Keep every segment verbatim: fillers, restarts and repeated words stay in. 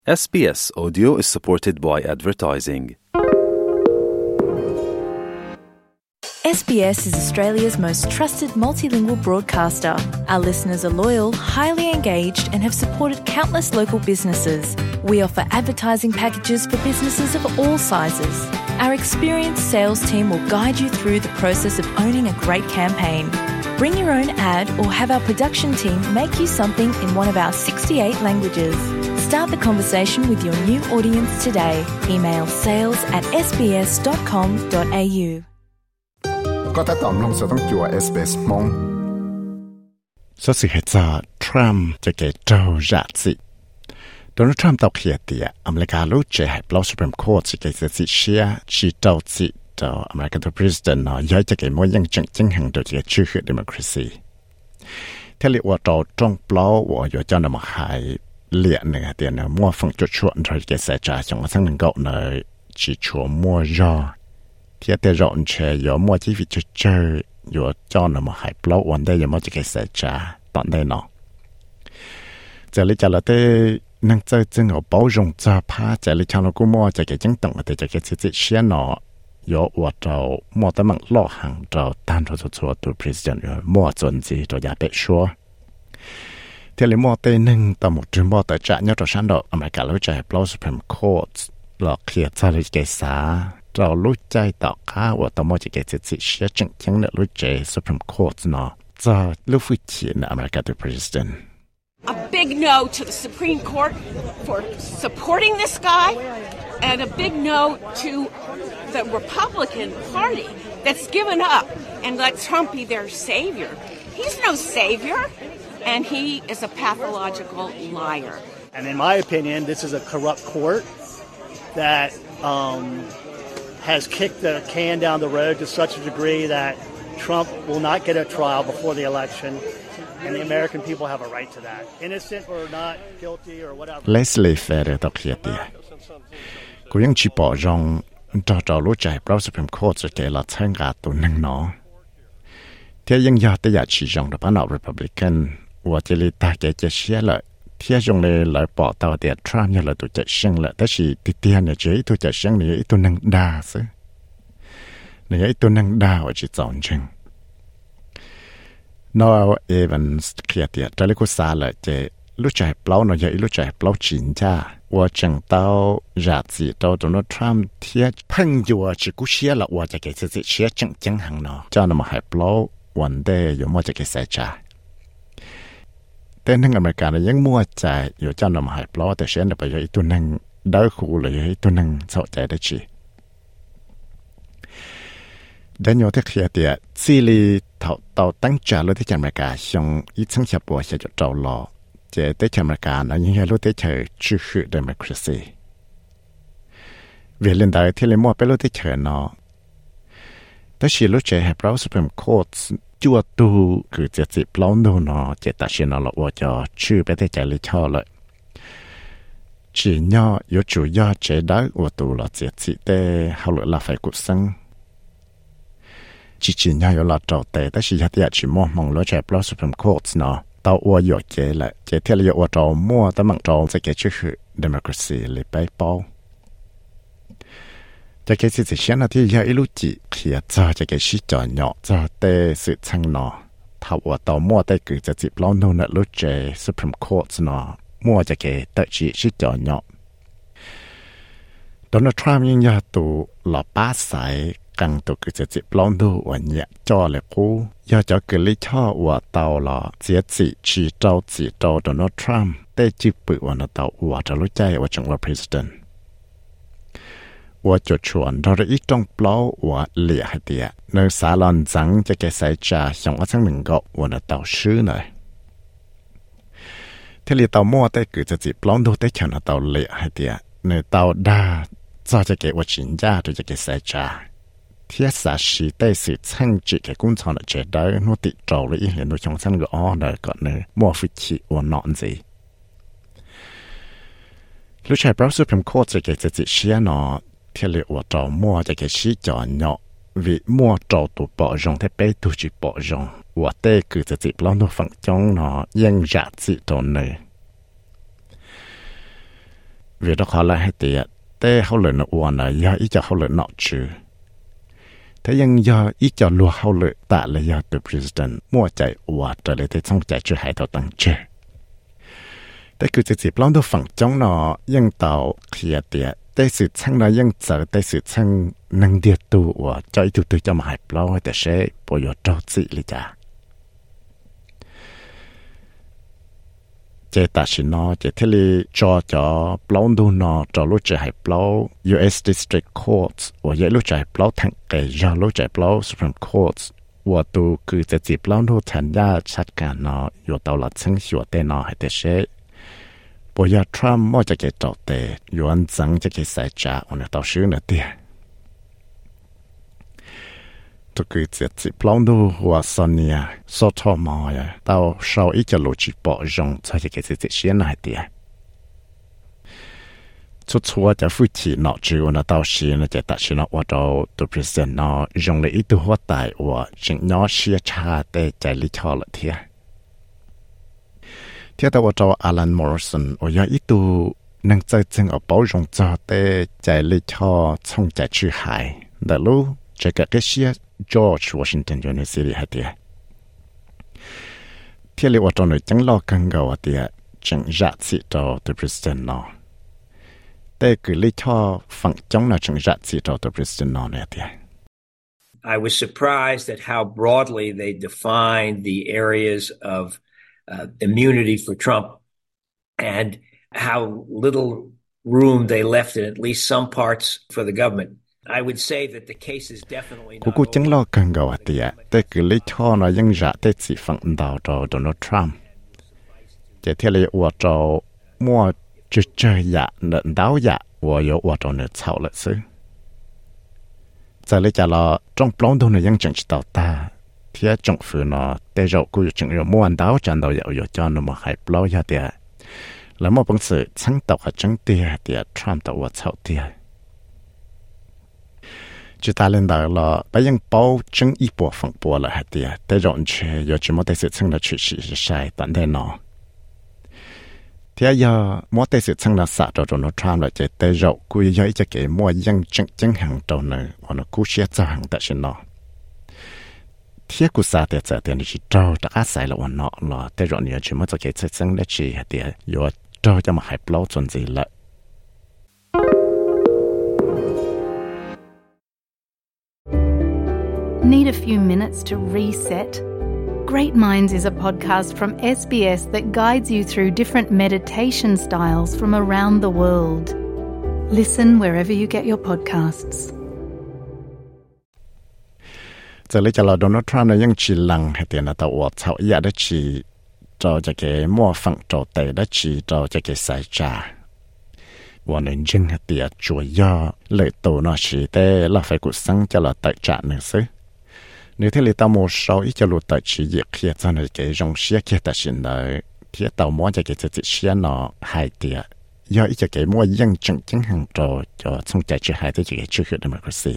S B S Audio is supported by advertising. S B S is Australia's most trusted multilingual broadcaster. Our listeners are loyal, highly engaged, and have supported countless local businesses. We offer advertising packages for businesses of all sizes. Our experienced sales team will guide you through the process of owning a great campaign. Bring your own ad or have our production team make you something in one of our sixty-eight languages. Start the conversation with your new audience today. Email sales at s b s dot com dot a u. ก็ถ้าตอมลงจะต้องจั่ว เอส บี เอส มองสุดสิเหตุจะทรัมป์จะเกิดเจ้าจัดสิโดนัลด์ทรัมป์ตอกเขียตีอเมริการู้ใจให้ปล่อยสุพรีมคอร์ทจะเกิดสิเชียชีเจ้าสิเจ้าอเมริกันตัวประธานาธิบดีย้ายจะเกิดมั่วยังจังจังหังโดยจะเกิดชื่อคือดิโมคราซีเทเลว่าเราจงปล่อยว่าอยู่เจ้าหน้าหายเลี้ยหนึ่งเดียนมั่วฟังจุดชวนโดยจะเกิดเสียใจจงทั้งหนึ่งก็ในชีชัวมั่วยอที่แต่เราเชื่อยอมั่วที่วิจิตรเจออยู่เจ้าหน้าหายปล่อยวันได้ยังมั่วจะเกิดเสียใจตอนได้เนาะจะเลยจะเราได้นั่งเจอจึงเอา包容จะพาจะเลยทางเราก็มั่วจะเกิดจังตรงแต่จะเกิดสิจิเชียเนาะ有我找莫得猛老行找单着做做对 president 莫准子就也别说这里莫得能到目前莫得这要找上到อเมริกาแล้วใจ blow supreme court หลอกเคลียร์จะเลยเกษาเรารู้ใจต่อข้าว่าต่อ莫จะเกิดสิจิเชียจังจังเนี่ยรู้ใจ supreme court เนาะจะรู้ฟิจิในอเมริกาตัว president A big no to the Supreme Court for supporting this guy, and a big no to the Republican Party that's given up and let Trump be their savior. He's no savior, and he is a pathological liar. And in my opinion, this is a corrupt court that um, has kicked the can down the road to such a degree that Trump will not get a trial before the election.And the American people have a right to that. Innocent or not, guilty or whatever. Leslie Ferrer ตอกเขียตีกูยังชีปอจงจะจะรู้ใจเพราะ Supreme Court จะเกิดละเชิงกาตัวหนึ่งเนาะเที่ยยังอยากแต่อยากชี้จงแต่พนัก Republican ว่าจะเลยตาแกจะเชียเลยเที่ยจงเลยเลยปอตัวเดียทรัมป์ยังเลยตัวจะเชียงเลยแต่ชีติเตียเนี่ยเจอตัวจะเชียงเนี่ยตัวหนึ่งด่าซึเนี่ยตัวหนึ่งด่าว่าจะจงจริงNoel Evans เคลียร์จะเลยก็สาเลยจะรู้ใจเปล่าหน่อยรู้ใจเปล่าจริงจ้าว่าจังเต้าราศีเต้าโดนัลด์ทรัมป์เทียพังอยู่จะกูเชียร์ละว่าจะเกิดสิเชียร์จังจังหังเนาะเจ้าหน้ามาให้เปล่าวันเดย์อยู่มั่วจะเกิดเสียจ้าแต่ทั้งอเมริกายังมั่วใจอยู่เจ้าหน้ามาให้เปล่าแต่เชียร์ไปอยู่อีตัวนึงได้คู่เลยอีตัวนึงเข้าใจได้จีเดินอยู่ที่เคลียร์เดียซีรีเท่าเต่าตั้งใจรู้ที่อเมริกาชงอีทั้งฉบัวจะจะเจ้าหล่อเจได้อเมริกาแล้วยังรู้ที่เธอชื่อคือดิโมคราซีเวลาใดที่เลยมั่วไปรู้ที่เธอเนาะแต่ชีรู้ใจให้เรา Supreme Court จั่วตูคือจะจิบล้อมดูเนาะเจตัดสินเอาละว่าจะชื่อไปได้ใจเลยชอบเลยจีเนาะอยู่จู่ยอดเจได้ว่าตูละเจจิได้เขาเลยละไฟกุศลจีจีน่าอยู่หลอดเจ้าแต่แต่ชีหัดอยากชิมมองแล้วใจเพราะ Supreme Court เนาะเต้าวัวหยดเจเลยเจเที่ยวอยู่ว่าเจ้ามั่วแต่มังเจ้าจะเกิดชื่อคือ democracy เลยไปเป้าจะเกิดสิ่งเช่นที่ยาอิลุจิเขียนจะจะเกิดชิจอนเนาะจะเตะสื่อช่างเนาะถ้าว่าเต้ามั่วแต่คือจะจีบล้อโน่นรู้ใจ Supreme Court เนาะมั่วจะเกิดแต่จีชิจอนเนาะโดนัลด์ทรัมป์ยังอยากตัวหล่อป้าใสกังตัวคือจะจิบล้อมดูวันเนี่ยจ่อเลยกูอยากจะเกิดลิช่อว่าเตาหล่อเสียจีชีเจ้าจีเจ้าโดนัลด์ทรัมป์ได้จีบปืนวันเตาว่าจะรู้ใจว่าจังว่า president ว่าจะชวนเราได้อีต้องเปล่าว่าเหลี่ยให้เดียในสาลอนจังจะแกใส่จ่าส่งว่าทั้งหนึ่งก็วันเตาชื่อหน่อยที่เหลี่ยเตามั่วได้คือจะจิบล้อมดูได้เขียนเตาเหลี่ยให้เดียในเตาด่าจะจะเกว่าจินจ้าตัวจะแกใส่จ่าเทียสาชีได้สื่อช่างจิตแก่กุ้งชอนเจได้โนติโจเลยอีเห็นโดยช่องช่างก็อ้อเลยก่อนเนอมัวฟิชิวันนอนสิลูกชายพระสุพรรณโคตรจะเกิดจะจิเชียนอเที่ยวเลี้ยวว่าเจ้ามัวจะเกิดชี้จอนเนาะวิมัวเจ้าตัวปอจงที่ไปตัวจิปอจงว่าเต้คือจะจิบล้อโนฝั่งจงเนาะยังจัดจิตตนเนอ vì đó khó là hay tiệtแต่เขาเลยนอวนยาอีจะเขาเลยนอจือแต่ยังยาอีจะลัวเขาเลยแต่เลยยาตัว president มั่วใจอวดแต่เลยแต่ต้องใจช่วยหายตัวตั้งเจแต่คือจะจีบล้อมตัวฝั่งจ้องนอยังเต่าเคลียเตียแต่สุดช่างนอยังเจอแต่สุดช่างนังเดียตัวใจตัวตัวจะมาหายเปล่าแต่เช่ปอยอดจ้าจีเลยจ้าเจตัชินอเจทลีจอจอปล้องดูนอจอรู้ใจให้ปล้อ ยู เอส District Courts ว่าเยรู้ใจปล้อทั้งเกยจอรู้ใจปล้อ Supreme Courts ว่าตัวคือจะจีบล้องดูทันยาชัดการนออยู่ตลอดทั้งชัวเตนอให้เตเช่ปอยาทรัมป์มั่วจะเกจอเตอยู่อันจังจะเกใส่จ่าอันต่อชื่อเนเตียตัวคือจะจีบล้องดูว่าซอนเนียโซทอมอยเต้าชาวอีจะรู้จีบปอจงจะจะเกจะจะเชียนให้เตียชุดชัวจะฟื้นที่นอจูนเต้าชีนจะตัดชินว่าเราตัว president นอจงเลยอีตัวหัวตายว่าจึงนอเชียชาเตใจลิชอละเทียเทียแต่ว่าเราอารันมอริสันว่าอีตัวนั่งใจจึงเอาป้าจงจอเตใจลิชอช่องใจชื่อหายแต่รู้จะเกิดเชียGeorge Washington University ให้เดียที่เรียกว่าตอนนี้จังรอกันก็ว่าเดียจังจัดสิต่อตัว president นอแต่คือลิท่อฝั่งจังน่ะจังจัดสิต่อตัว president นอเนี่ยเดีย I was surprised at how broadly they defined the areas of uh, immunity for Trump and how little room they left in at least some parts for the government.I would say that the case is definitely not. กูจังรอกันก็ว่าเดียแต่คือลิท่อน่ะยังจะได้สิฝั่งดาวต่อ Donald Trump จะที่เรียกว่าต่อมั่วจะเจออยากเดินดาวยากว่าอยู่ว่าต่อเนี่ยเฉาเลยซึจะเลยจะรอจงปล้องดูเนี่ยยังจังจิตตาที่จงฝืนเนาะแต่เรากูจังอยู่มั่วดาวจันดาวอยู่จอนมาให้ปล้อยาเดียแล้วมั่วปังสือชั้งตอกจังเดียเดีย Trump ตัวว่าเฉาเดียจุดตาเล่นดาวเราไปยังเป้าจังอีปัวฝั่งปัวละฮะเดียแต่ย้อนเชยอยู่จิมอเตสิซึ่งเราชุดสีใช่ตอนเดนอที่ยามัวเตสิซึ่งเราสัตว์เราโดนทรามเราจะแต่เราคุยย่อยจะเกี่ยมัวยังจังจังหังตัวนึงอันนั้นกูเชื่อจะหังแต่ฉันเนาะที่กูสัตว์แต่จะเดี๋ยวนี้เราจะอาศัยเราวันเนาะเราแต่เราเนี่ยจิมอจะเกี่ยซึ่งได้ชีฮะเดียอยู่เราจะมาให้เปล่าจนจีละ Need a few minutes to reset? Great Minds is a podcast from S B S that guides you through different meditation styles from around the world. Listen wherever you get your podcasts. จะเลยจะรอโดนัลด์ทรัมป์ยังชีลังให้เตียนตัวว่าเขาอยากได้ชีเราจะเกี่ยมั่วฝั่งโจเตได้ชีเราจะเกี่ยสายจ่าวันนี้จึงให้เตียจัวยาเลยตัวนอชีแต่เราไฟกุสังจะเราตัดจ่าหนึ่งซึnếu thế thì tao mua sáu ít cho lụt tại chỉ việc kia cho nên cái dòng xe kia ta xin lại thì tao mua cho cái cái xe nó hai tiệt do ít cho cái mua dân chứng chứng hàng trò cho xong chạy chỉ hai tới chỉ cái chưa hiểu democracy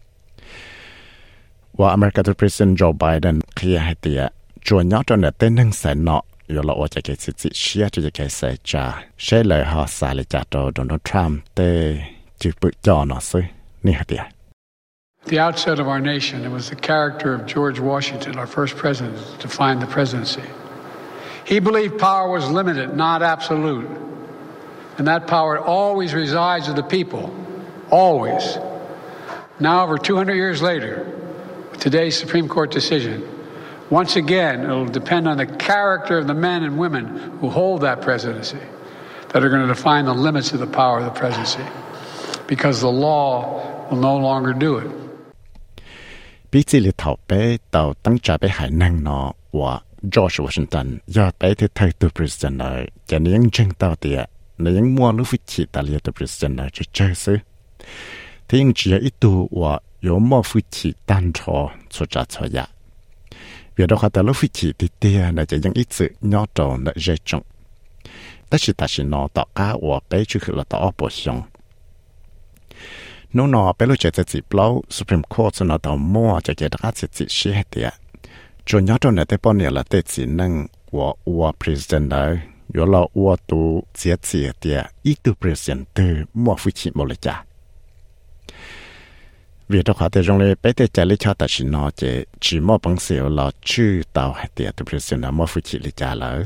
và America President Joe Biden kia hai tiệt chuẩn nhớ cho nên tên nâng sai nọ rồi là cho cái cái xe cho cái sai trả sẽ lời họ sai lại trả cho Donald Trump để chịu bự cho nó xí nè hai tiệt. At the outset of our nation, it was the character of George Washington, our first president, that defined the presidency. He believed power was limited, not absolute. And that power always resides with the people. Always. Now, over two hundred years later, with today's Supreme Court decision, once again, it will depend on the character of the men and women who hold that presidency that are going to define the limits of the power of the presidency. Because the law will no longer do it. ปีที่เราถอไปต่อตั้งใจไปหายนั่งนอว่าจอร์จวอชิงตันยอดไปที่ไทยตัว president เลยจะนี้ยังจึงต่อเตียในยังมัวรู้ฟิจิตาเลียตัว president เลยจะเจอซื้อที่ยังเจียอีตัวว่า有มัวฟิจิตันทอสุดจัดสอยะเวียดเขาแต่รู้ฟิจิติเตียน่าจะยังอีสื่อยอดโตน่าจะจงแต่สิตาชินอต่อก้าว่าไปชื่อคือเราต่ออปชงนู้นอไปรู้จักจะจีบเล่า Supreme Court สนอต่อมั่วจะเกิดการจิตเสียเดียจนยอดตรงไหนแต่ปนเนี่ยละเตจินั่งว่าว่า President เลย有了我都节节的一度 percent 的莫付起莫了家。vì đó họ để trong này bé để trả lý cho ta chỉ nói chỉ chỉ mua bằng xíu là chưa tao hay để tôi biết xem là mua phụ chỉ lý trả lỡ.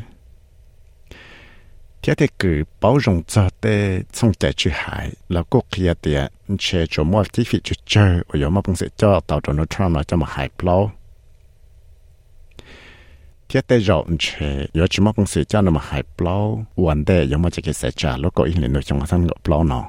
Thế thì cứ bảo rộng cho để xong chạy chữ hải là cố kia để chế cho mua chi phí chữ chơi và giờ mua bằng xíu cho tao cho nó Trump là cho mà hải plau. Thế thì rộng chế giờ chỉ mua bằng xíu cho nó mà hải plau vấn đề giờ mua chỉ cái sẽ trả lúc có ý liền nói trong sang ngọc plau nó.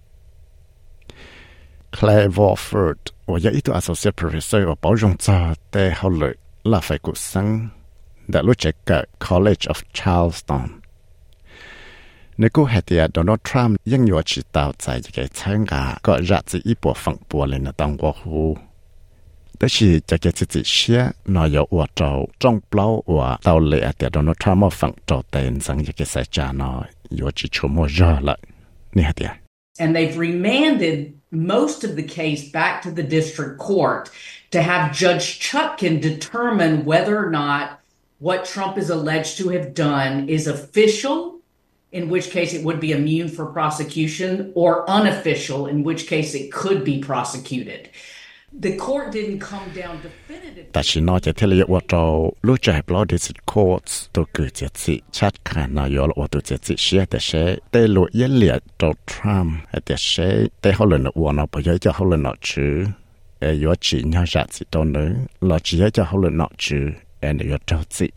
Claire Warford 我有一度 associate professor 我保重在在后来拉菲古生在路这个 College of Charleston 你估係啲 Donald Trump 應要知道在這個參加個日子一部分波嚟嘅當過戶但是這個自己寫內有我做中標我到嚟啊啲 Donald Trump 我放做定生這個世界內有只出沒咗啦你係啲 And they've remanded most of the case back to the district court to have Judge Chutkan determine whether or not what Trump is alleged to have done is official, in which case it would be immune for prosecution, or unofficial, in which case it could be prosecuted. The court didn't come down definitively. 但是呢，就睇你我做路在不的 courts 都佢只是查看那有了我都只是寫的寫，對路一列做 Trump 的寫，對後來呢我呢不要就後來呢去，誒有只呢日子到呢，落只要就後來呢去，誒你要做字。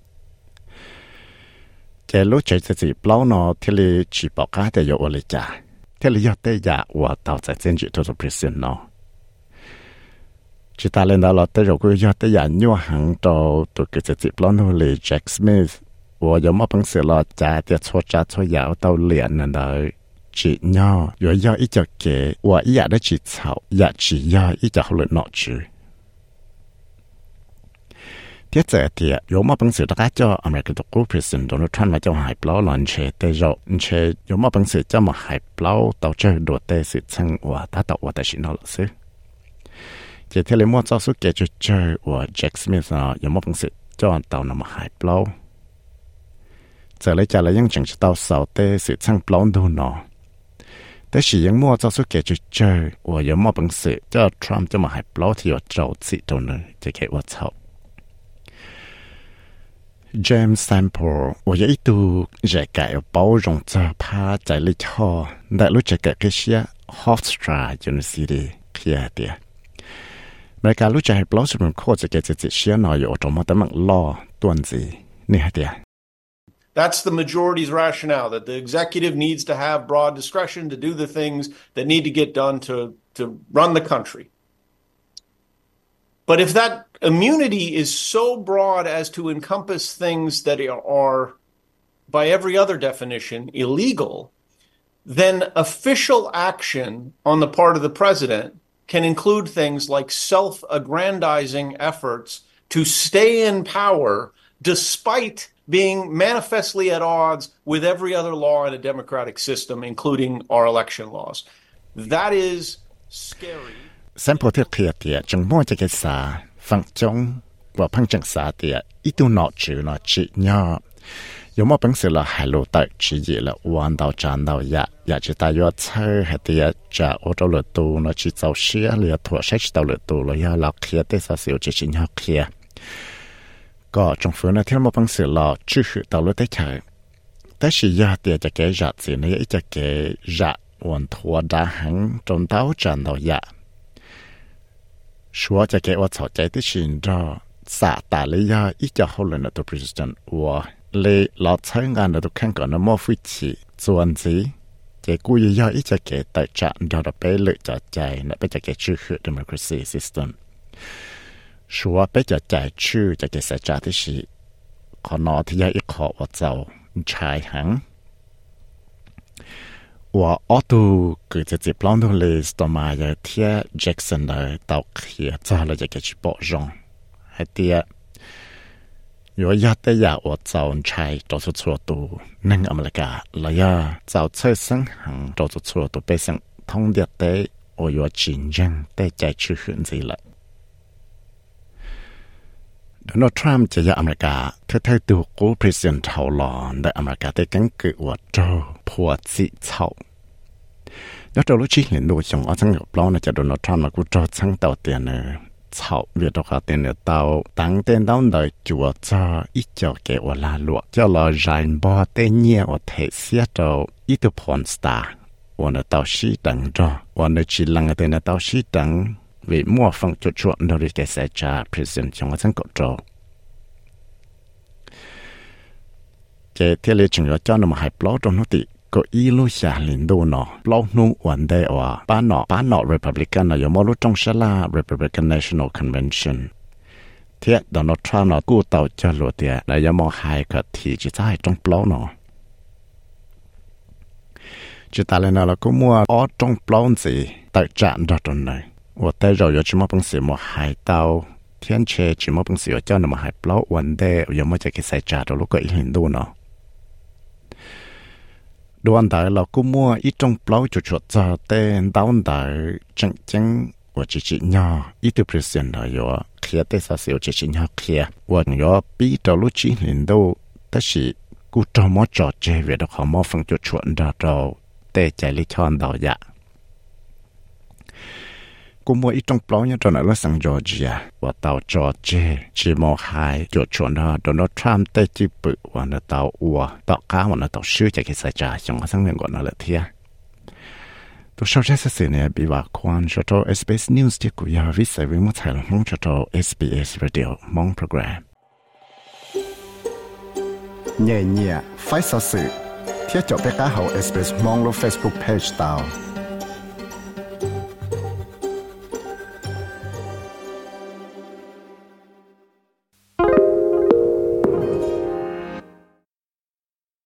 這路在自己不呢，睇你只報家的有我嚟家，睇你要對呀，我到在政治做做 prison 呢。chỉ ta lên đó là tới rồi cứ cho tới nhà nhau hàng đầu tụi cái chỉ tiếp lon hồ lì Jack Smith, 我有冇本事了家的错家错摇到脸了的只nhau，有要一脚给我一样的只草，也只要一脚后来拿去。tiếp theo thì 有冇本事大家叫 American 的 President Donald Trump 來叫海包亂切對肉，切有冇本事叫我海包到這度的事情我達到我的信號了是。chỉ theo lời mua cho số kể chơi của Jack Smith là有冇本事cho tàu nằm hải bao giờ lấy trả lại những chẳng tàu sau tê sự sang bao đâu nọแต่是ยังมั่วเจ้าสุเกจเจอว่า有冇本事เจ้า Trump จะมาให้ปล้อที่有เจ้าสิตรงนั้นจะแค่ว่าเขา James Sample 我有一度在改包容着怕在里头但รู้จักกับ些 Hofstra University kia diaในการรู้จักให้ปล้อสุดมันโคตรจะเกิดจะเชื่อหน่อยอยู่ตรงมาแต่มันล่อตัวนี้นี่ฮะเดีย That's the majority's rationale, that the executive needs to have broad discretion to do the things that need to get done to, to run the country. But if that immunity is so broad as to encompass things that are, by every other definition, illegal, then official action on the part of the president can include things like self-aggrandizing efforts to stay in power despite being manifestly at odds with every other law in a democratic system, including our election laws. That is scary. สัมผัสที่เขียดจังมั่วจะเกิดสาฟังจงว่าพังจังสาเดียอีตัวนอจือนอจีเนาะ有冇本事了还落到职业了弯到站到呀呀只大约车还得着欧洲了多那去走些了拖车去到了多了要老开的啥时候就进要开ก็政府呢听冇本事了继续到了得开但是呀的จะ给日子呢一จะ给日วันทั่วดาหังจน到站到呀说จะ给我吵ใจ的心着撒大了呀一จะ后来呢都 president 我เลยเราใช้งานเราขั้นก่อนนะมอฟิชีส่วนสิเจ้ากูย่อยอีจะเกิดแต่จะเราจะไปเลยจะใจนะไปจะเกิดชื่อคือ democracy system ชัวไปจะใจชื่อจะเกิดเสียใจที่สิขอนอที่ย่อยอีขอว่าเจ้าชายหังว่าออตูเกิดจะจีบล้องดูเลยต่อมาจะเทียแจ็คสันเลยเต่าเขียจะเราจะเกิดชิบะจงให้เทีย有一得呀，我早拆做出错多，能阿么个了呀？早车生行做出错多，被上通的得，我有竞争得再去选择了。 Donald Trump จะย้ายอเมริกาเท่าๆตัวกู President เท่าหลอนได้อเมริกาได้กันเกิดว่าโจผัวสิเท่ายอดเรารู้ชี้เห็นดูชงเอาทั้งกับเราเนี่ยจะ Donald Trump มากูโจทั้งเต่าเตียนเนี่ยเท่าเวียดเขาเตียนเนี่ยเต่าตั้งเต้นเต่าเลยจัวจ้าอีเจ้าเกว่าลาลวกเจ้าเราใจบ่เต้นเงี้ยว่าเทเสียเจ้าอีตัวพรสตาร์วันนี้เต่าชีดังจ้าวันนี้ชีลังเต้นเนี่ยเต่าชีดังvì mua phong chuột chuột đâu đi cái xe cha president trong cái thằng cột trâu, cái thế là chúng ta cho nó mà hay blow trong nó thì có ý lúc xả liền đồ nó blow nung vấn đề ở bán nó bán nó Republican là giống như trong sala Republican National Convention, thế Donald Trump nó cố tạo cho lụa thì là giống như hai cái thì chỉ sai trong blow nó, chỉ ta lên là có mua ở trong blow gì tại trận đó trong này. 我带着有什么东西么海到天车什么东西有叫那么海不老稳的有么就给塞家的如果一年多呢đoàn đại là cũng mua ít trong bao chuột chuột ra tên đoàn đại chân chân và chỉ chỉ nhỏ ít từ president là có kia tới sao xíu chỉ chỉ nhỏ kia và có bị đầu lúc chỉ年度但是กูจะมอจอดเจเวดเขามอฟังจุดชวนดาเราแต่ใจลิชอนดาวยะกูมัวอีตรงปล้อยตอนนั้นเราสั่งจอร์เจียว่าเตาจอร์เจจีมอหายจดชวนเราโดนัลด์ทรัมป์ได้จีบว่าเตาอัวเตาก้าวันเตาชื่อจากกิจจ่าจงสั่งเงินก่อนนั่นแหละเทียตัวชาวเจ้าเสียเนี่ยบีว่าควานชาว เอส บี เอส News ที่กูอยากวิสัยวิมุตไทยมองชาว เอส บี เอส Radio มองโปรแกรมเนี่ยเนี่ยไฟสื่อเที่ยวจบไปก้าเขา เอส บี เอส มองลง Facebook Page ตาว